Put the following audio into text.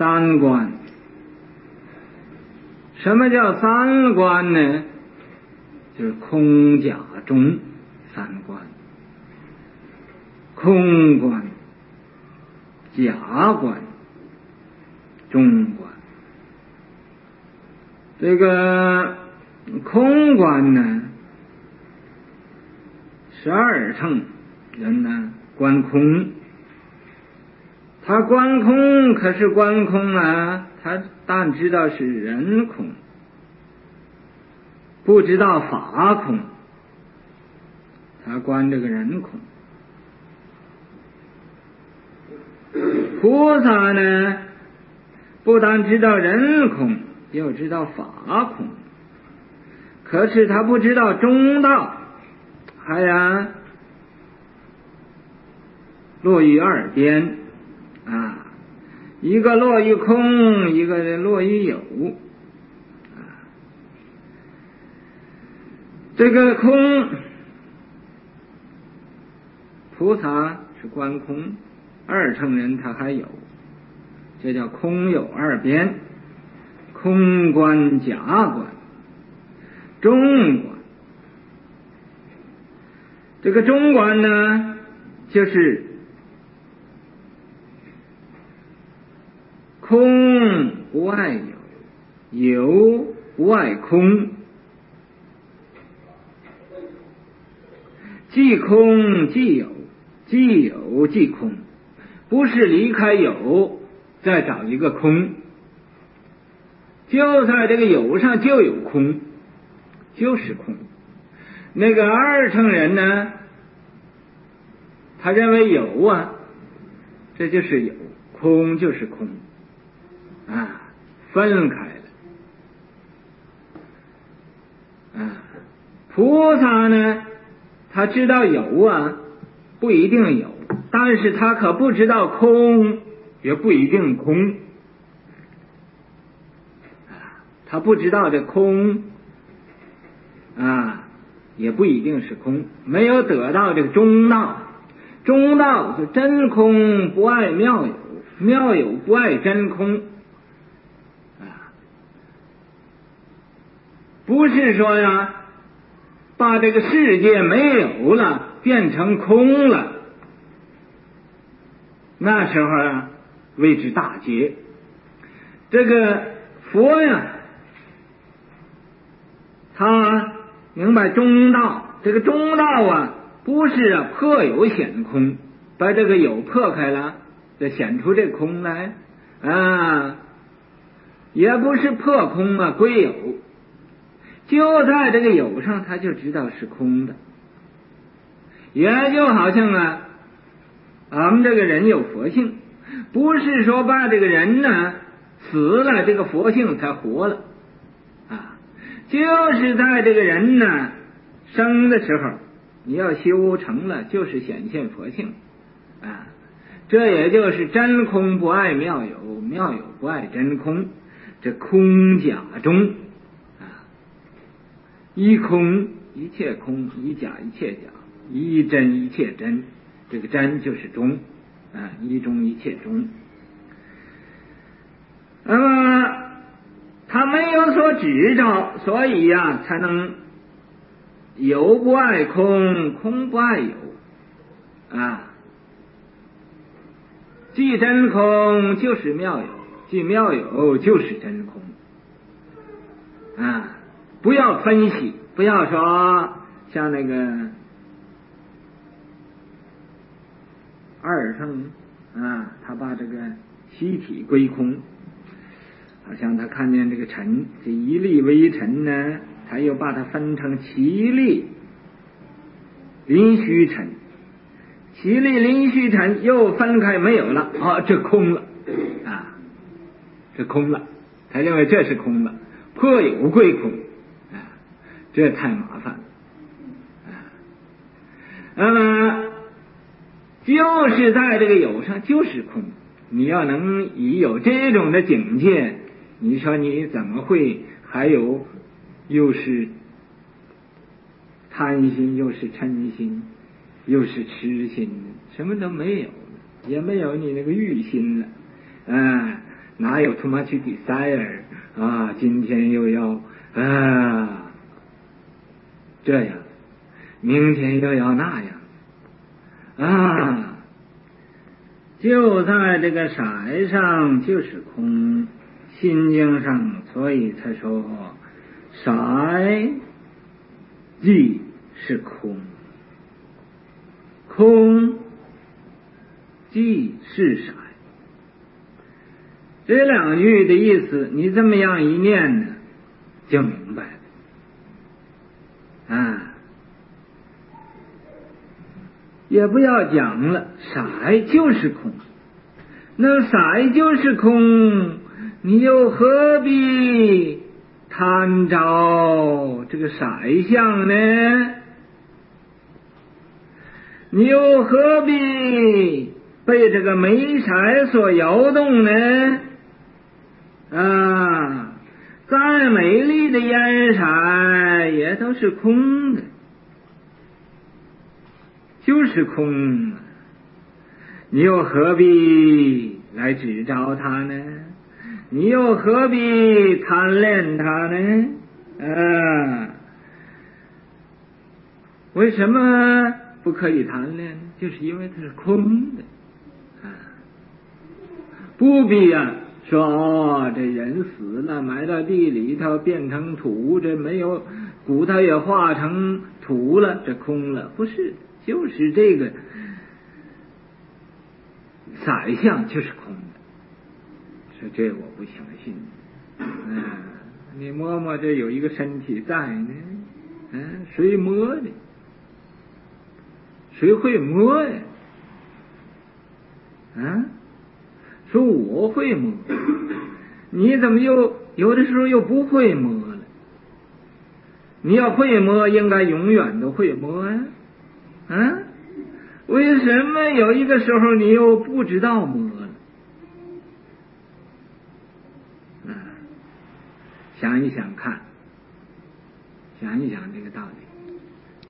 三观。什么叫三观呢？就是空假中三观，空观、假观、中观。这个空观呢，12乘人呢观空，他观空可是观空啊，他但知道是人空，不知道法空，他观这个人空。菩萨呢，不但知道人空，又知道法空，可是他不知道中道，还落于二边啊，一个落于空，一个落于有啊。这个空，菩萨是观空，二乘人他还有，这叫空有二边，空观、假观、中观。这个中观呢，就是空不爱有，有不爱空，即空即有，即有即空，不是离开有再找一个空，就在这个有上就有空，就是空。那个二乘人呢，他认为有啊，这就是有，空就是空啊，分开了啊。菩萨呢，他知道有啊，不一定有，但是他可不知道空，也不一定空啊，他不知道这空啊，也不一定是空，没有得到这个中道。中道就真空不爱妙有，妙有不爱真空啊，不是说呀，把这个世界没有了，变成空了，那时候啊，谓之大劫。这个佛呀，他明白中道，这个中道啊，不是破有显空，把这个有破开了，就显出这空来啊，也不是破空啊归有，就在这个有上，他就知道是空的。也就好像俺们这个人有佛性，不是说把这个人呢死了，这个佛性才活了啊，就是在这个人呢生的时候，你要修成了，就是显现佛性啊。这也就是真空不爱妙有，妙有不爱真空，这空假中啊，一空一切空，一假一切假，一真一切真，这个真就是中啊，一中一切中。那么他没有所指照，所以呀，才能有不爱空，空不爱有啊。即真空就是妙有，即妙有就是真空啊！不要分析，不要说像那个二乘啊，他把这个习体归空，好像他看见这个尘，这一粒微尘呢，他又把它分成7粒临虚尘。7粒临虚尘又分开没有了啊，这空了啊，这空了，他认为这是空了，破有归空啊，这太麻烦了啊。那么就是在这个有上就是空，你要能以有这种的境界，你说你怎么会还有又是贪心又是嗔心又是痴心，什么都没有了，也没有你那个欲心了啊。 哪有他妈去比赛啊？今天又要这样，明天又要那样啊！就在这个色上就是空，心经上，所以才说色即是空，空即是色。这两句的意思，你这么样一念呢，就明白了啊。也不要讲了，色就是空，那色就是空，你又何必贪着这个色相呢？你又何必被这个美色所摇动呢？啊，再美丽的颜色也都是空的，就是空，你又何必来执着它呢？你又何必贪恋它呢？为什么不可以贪恋？就是因为它是空的不必说这人死了埋到地里头变成土，这没有骨头也化成土了，这空了，不是，就是这个色相就是空的。说这我不相信。你摸摸这有一个身体在呢，谁摸的？谁会摸呀？说我会摸，你怎么又有的时候又不会摸了？你要会摸，应该永远都会摸呀。为什么有一个时候你又不知道摸了？想一想看，想一想这个道理。